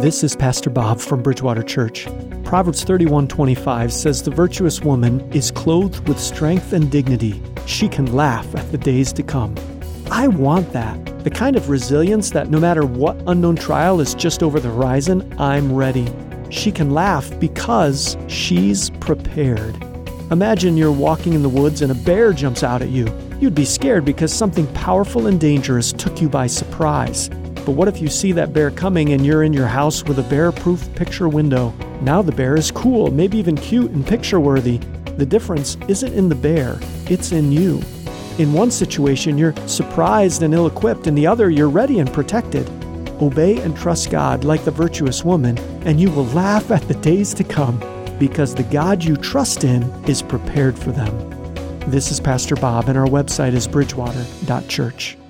This is Pastor Bob from Bridgewater Church. Proverbs 31:25 says, "The virtuous woman is clothed with strength and dignity. She can laugh at the days to come." I want that. The kind of resilience that no matter what unknown trial is just over the horizon, I'm ready. She can laugh because she's prepared. Imagine you're walking in the woods and a bear jumps out at you. You'd be scared because something powerful and dangerous took you by surprise. But what if you see that bear coming and you're in your house with a bear-proof picture window? Now the bear is cool, maybe even cute and picture-worthy. The difference isn't in the bear, it's in you. In one situation, you're surprised and ill-equipped. In the other, you're ready and protected. Obey and trust God like the virtuous woman, and you will laugh at the days to come because the God you trust in is prepared for them. This is Pastor Bob, and our website is bridgewater.church.